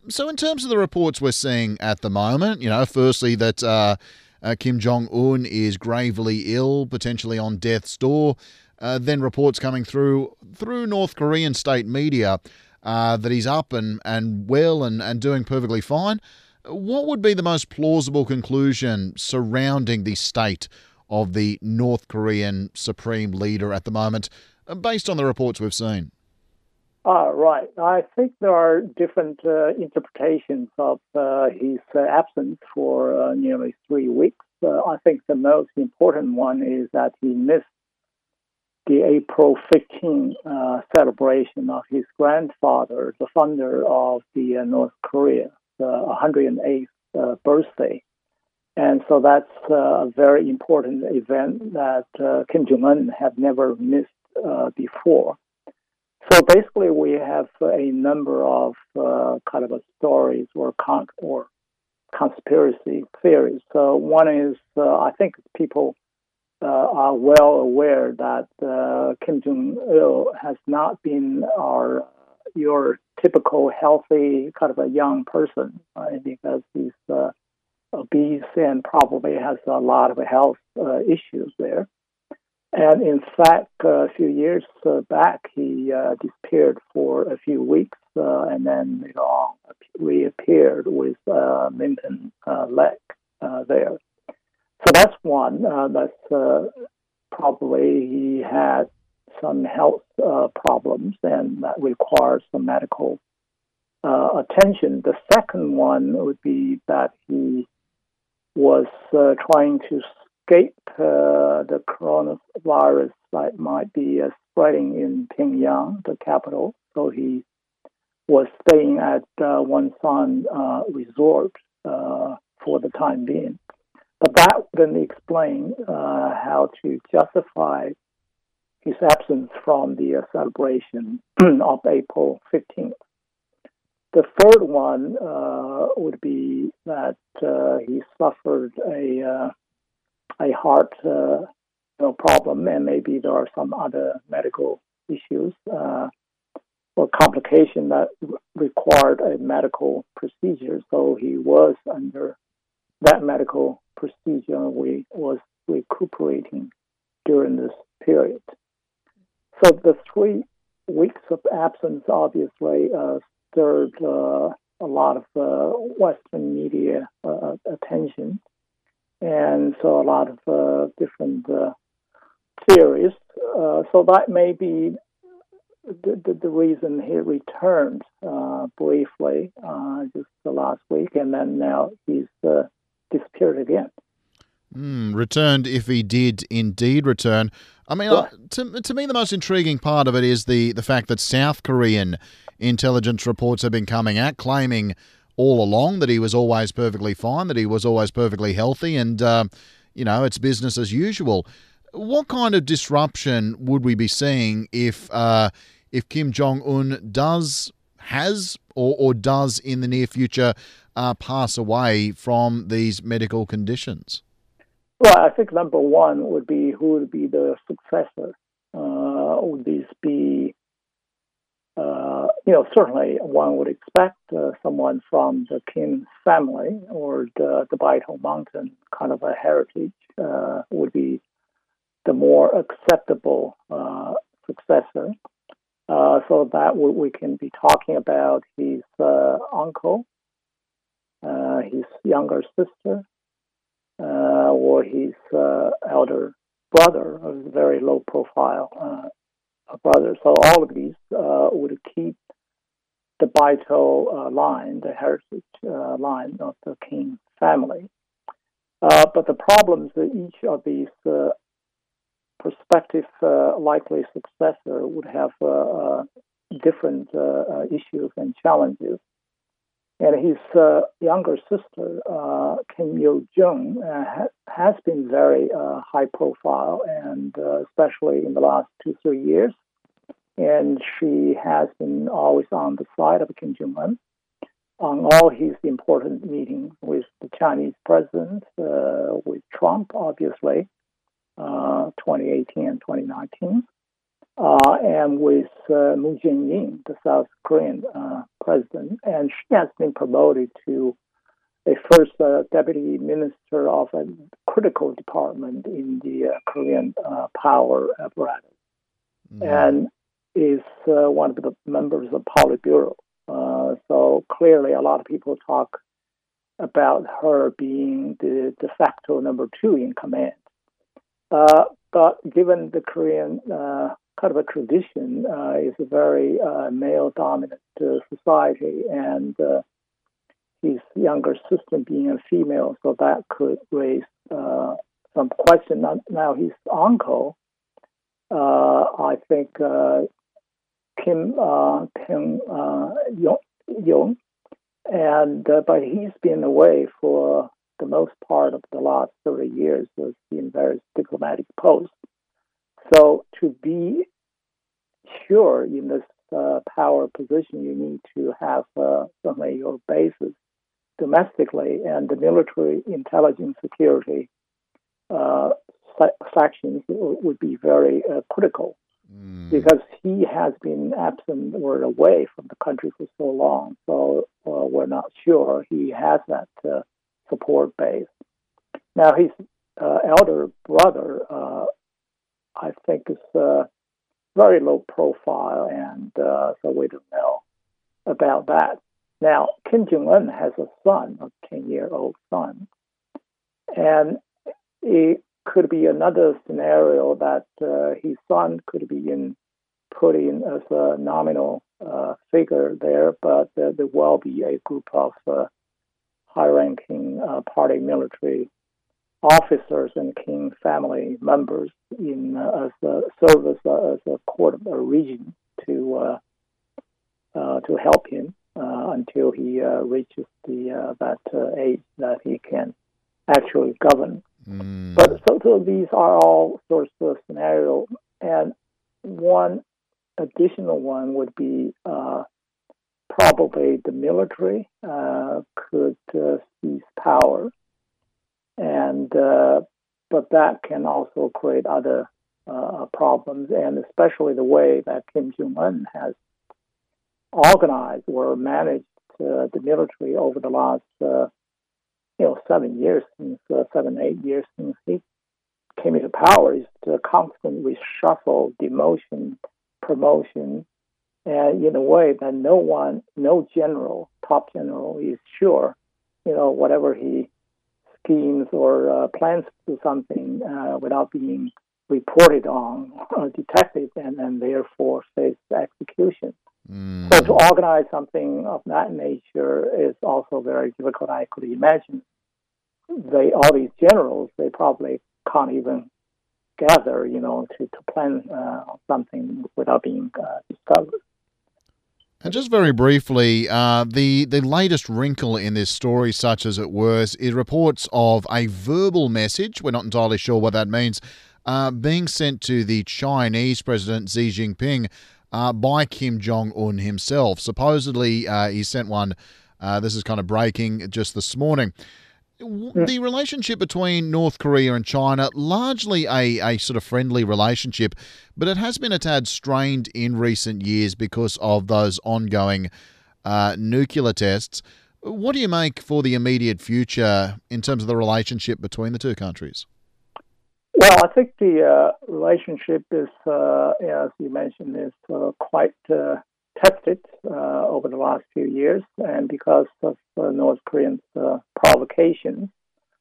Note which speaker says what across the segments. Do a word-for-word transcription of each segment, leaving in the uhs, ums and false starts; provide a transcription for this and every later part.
Speaker 1: So in terms of the reports we're seeing at the moment, you know, firstly that uh, uh, Kim Jong-un is gravely ill, potentially on death's door. Uh, then reports coming through through North Korean state media uh, that he's up and, and well and, and doing perfectly fine. What would be the most plausible conclusion surrounding the state of the North Korean supreme leader at the moment, uh, based on the reports we've seen?
Speaker 2: Uh, right. I think there are different uh, interpretations of uh, his uh, absence for uh, nearly three weeks. Uh, I think the most important one is that he missed the April fifteenth uh, celebration of his grandfather, the founder of the uh, North Korea, the one hundred eighth uh, birthday. And so that's uh, a very important event that uh, Kim Jong-un had never missed uh, before. So basically, we have a number of uh, kind of a stories or con- or conspiracy theories. So one is, uh, I think people uh, are well aware that uh, Kim Jong Il has not been our your typical healthy kind of a young person, right? Because he's uh, obese and probably has a lot of health uh, issues there. And in fact, uh, a few years uh, back, he uh, disappeared for a few weeks uh, and then you know, reappeared with uh, limping uh, leg uh, there. So that's one. Uh, that's uh, probably he had some health uh, problems and that requires some medical uh, attention. The second one would be that he was uh, trying to escape uh, the coronavirus that might be uh, spreading in Pyongyang, the capital. So he was staying at uh, Wonsan uh, resort uh, for the time being. But that wouldn't explain uh, how to justify his absence from the uh, celebration of April fifteenth. The third one uh, would be that uh, he suffered a uh, a heart uh, you know, problem, and maybe there are some other medical issues uh, or complication that r- required a medical procedure. So he was under that medical procedure and we was recuperating during this period. So the three weeks of absence obviously uh, stirred uh, a lot of uh, Western media uh, attention. And so a lot of uh, different uh, theories. Uh, so that may be the, the, the reason he returned uh, briefly uh, just the last week, and then now he's uh, disappeared again.
Speaker 1: Mm, returned if he did indeed return. I mean, uh,
Speaker 2: Right.
Speaker 1: to, to me, the most intriguing part of it is the, the fact that South Korean intelligence reports have been coming out claiming all along that he was always perfectly fine, that he was always perfectly healthy, and, uh, you know, it's business as usual. What kind of disruption would we be seeing if uh, if Kim Jong-un does, has, or, or does in the near future uh, pass away from these medical conditions?
Speaker 2: Well, I think number one would be who would be the successor. Uh, would this be Uh, you know, certainly one would expect uh, someone from the Kim family or the, the Baito Mountain kind of a heritage uh, would be the more acceptable uh, successor. Uh, so that we, we can be talking about his uh, uncle, uh, his younger sister, uh, or his uh, elder brother, a very low profile uh, brother. So all of these uh, would keep the Baito uh, line, the heritage uh, line of the King family. Uh, but the problems that each of these uh, prospective uh, likely successor would have uh, uh, different uh, uh, issues and challenges. And his uh, younger sister, uh, Kim Yo Jong, uh, ha- has been very uh, high profile, and uh, especially in the last two, three years. And she has been always on the side of Kim Jong Un on all his important meetings with the Chinese president, uh, with Trump, obviously, uh, twenty eighteen and twenty nineteen. uh, and with uh, Moon Jae-in, the South Korean uh, president, and she has been promoted to a first uh, deputy minister of a critical department in the uh, Korean uh, power apparatus, mm. and is uh, one of the members of Politburo. Uh, so clearly, a lot of people talk about her being the de facto number two in command. Uh, but given the Korean uh, kind of a tradition, uh, is a very uh, male-dominant uh, society, and uh, his younger sister being a female, so that could raise uh, some question. Now, his uncle, uh, I think, uh, Kim uh, Kim uh, Yong, and uh, but he's been away for the most part of the last thirty years, was in various diplomatic posts. So to be sure in this uh, power position, you need to have uh, certainly your bases domestically, and the military intelligence security uh, sections would be very uh, critical, mm. because he has been absent or away from the country for so long. So uh, we're not sure he has that uh, support base. Now, his uh, elder brother, uh, I think, is uh, very low profile, and uh, so we don't know about that. Now, Kim Jong-un has a son, a ten-year-old son, and it could be another scenario that uh, his son could be in, put in as a nominal uh, figure there, but uh, there will be a group of uh, high-ranking uh, party military officers and King family members in uh, as a service uh, as a court of a region to uh, uh, to help him uh, until he uh, reaches the uh, that uh, age that he can actually govern. Mm. But so, so these are all sorts of scenarios, and one additional one would be uh, probably the military uh, could uh, seize power. And uh, but that can also create other uh, problems, and especially the way that Kim Jong-un has organized or managed uh, the military over the last, uh, you know, seven years since uh, seven, eight years since he came into power, is to constantly reshuffle, demotion, promotion, and in a way that no one, no general, top general, is sure, you know, whatever he schemes or uh, plans to do something uh, without being reported on, uh, detected, and, and therefore face execution. Mm. So to organize something of that nature is also very difficult. I could imagine they, all these generals, they probably can't even gather, you know, to, to plan uh, something without being uh, discovered.
Speaker 1: And just very briefly, uh, the, the latest wrinkle in this story, such as it were, is reports of a verbal message, we're not entirely sure what that means, uh, being sent to the Chinese President Xi Jinping uh, by Kim Jong-un himself. Supposedly, uh, he sent one, uh, this is kind of breaking just this morning. The relationship between North Korea and China, largely a, a sort of friendly relationship, but it has been a tad strained in recent years because of those ongoing uh, nuclear tests. What do you make for the immediate future in terms of the relationship between the two countries?
Speaker 2: Well, I think the uh, relationship is, uh, as you mentioned, is uh, quite uh, tested uh, over the last few years, and because of uh, North Koreans' uh, provocations.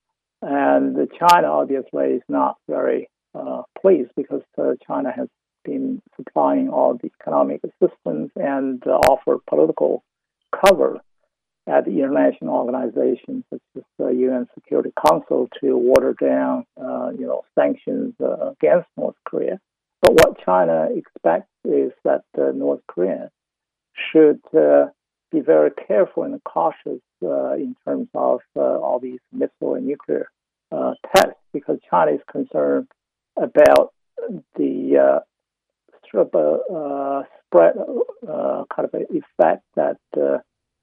Speaker 2: And China obviously is not very uh, pleased because uh, China has been supplying all the economic assistance and uh, offered political cover at the international organizations such as the U N Security Council to water down, uh, you know, sanctions uh, against North Korea. But what China expects is that uh, North Korea should uh, be very careful and cautious uh, in terms of uh, all these missile and nuclear uh, tests, because China is concerned about the uh, sort of a uh, spread uh, kind of an effect that uh,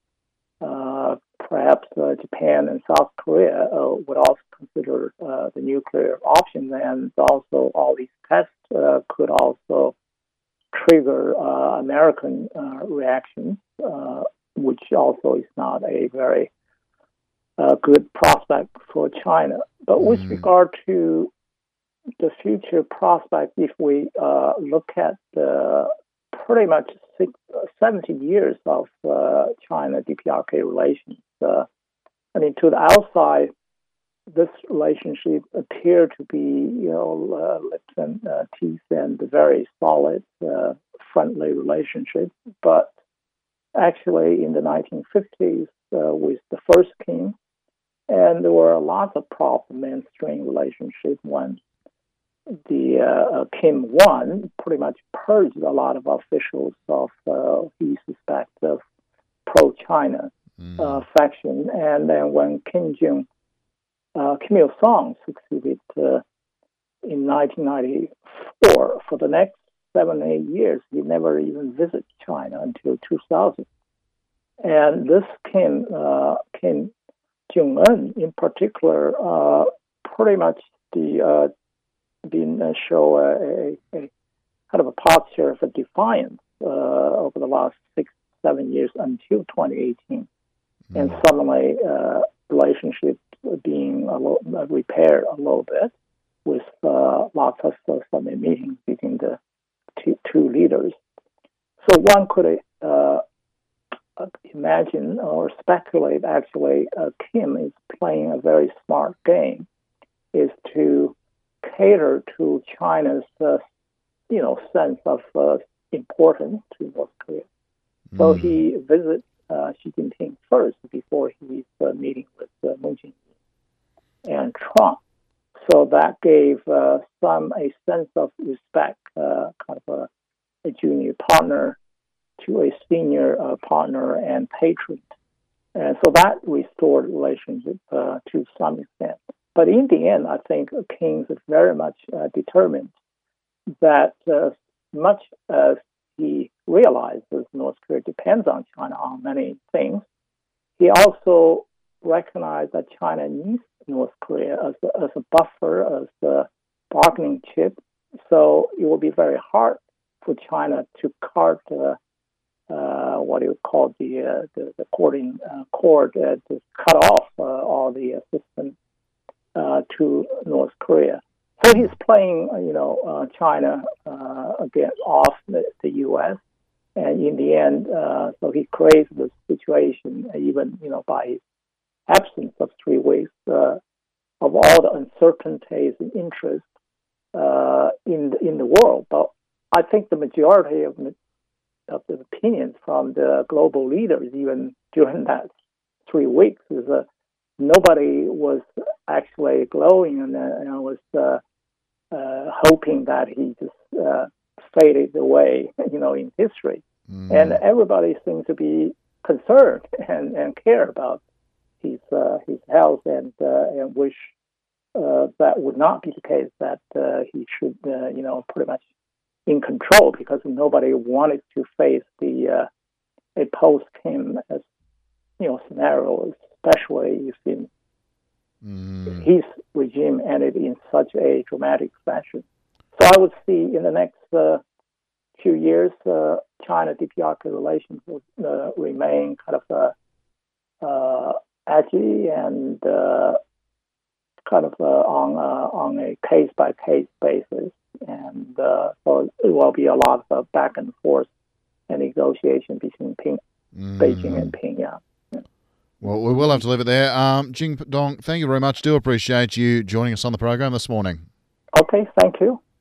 Speaker 2: uh, perhaps uh, Japan and South Korea uh, would also consider uh, the nuclear option, and also all these tests uh, could also trigger uh, American uh, reactions, uh, which also is not a very uh, good prospect for China. But with
Speaker 1: Mm.
Speaker 2: regard to the future prospect, if we uh, look at the pretty much six, seventy years of uh, China-D P R K relations, uh, I mean, to the outside, this relationship appeared to be, you know, uh, lips and uh, teeth and a very solid, uh, friendly relationship. But actually, in the nineteen fifties, uh, with the first king, and there were lots of problems in strained relationship when the uh, uh, Kim won, pretty much purged a lot of officials of uh, he suspects of pro-China
Speaker 1: Mm.
Speaker 2: uh, faction, and then when Kim Jong Uh, Kim Il-sung succeeded uh, in nineteen ninety-four. For the next seven, eight years, he never even visited China until two thousand. And this Kim, uh, Kim Jong-un in particular, uh, pretty much the uh, been uh, show a, a, a kind of a posture of a defiance uh, over the last six, seven years until twenty eighteen. Mm. And suddenly, uh, relationships being a little, uh, repaired a little bit with uh, lots of uh, some meetings between the two, two leaders. So one could uh, imagine or speculate actually uh, Kim is playing a very smart game, is to cater to China's uh, you know sense of uh, importance to North Korea. Mm. So he visits uh, Xi Jinping first before he's uh, meeting with uh, Moon Jae-in and Trump. So that gave uh, some a sense of respect, uh, kind of a, a junior partner to a senior uh, partner and patron. And so that restored relationship uh, to some extent. But in the end, I think Kim is very much uh, determined that uh, much as he realizes North Korea depends on China on many things, he also recognized that China needs North Korea as a, as a buffer, as a bargaining chip. So it will be very hard for China to cut uh, uh, what you call the uh, the, the cording uh, cord uh, to cut off uh, all the assistance uh, to North Korea. So he's playing, you know, uh, China uh, again off the, the U S, and in the end, uh, so he creates this situation, even you know by his absence of three weeks uh, of all the uncertainties and interest uh, in the, in the world. But I think the majority of of the opinions from the global leaders, even during that three weeks, is uh, nobody was actually glowing and, uh, and was uh, uh, hoping that he just uh, faded away, you know, in history. Mm. And everybody seemed to be concerned and, and care about his uh, his health and uh, and wish uh, that would not be the case, that uh, he should, uh, you know, pretty much in control, because nobody wanted to face the uh, a post-Kim as you know scenario, especially if in mm. his regime ended in such a dramatic fashion. So I would see in the next uh, few years, uh, China-D P R K relations will uh, remain kind of uh, uh, edgy and uh, kind of uh, on uh, on a case-by-case basis. And uh, so it will be a lot of back and forth and negotiation between Ping, mm. Beijing and Pyongyang. Yeah.
Speaker 1: Well, we will have to leave it there. Um, Jing Dong, thank you very much. Do appreciate you joining us on the program this morning.
Speaker 2: Okay, thank you.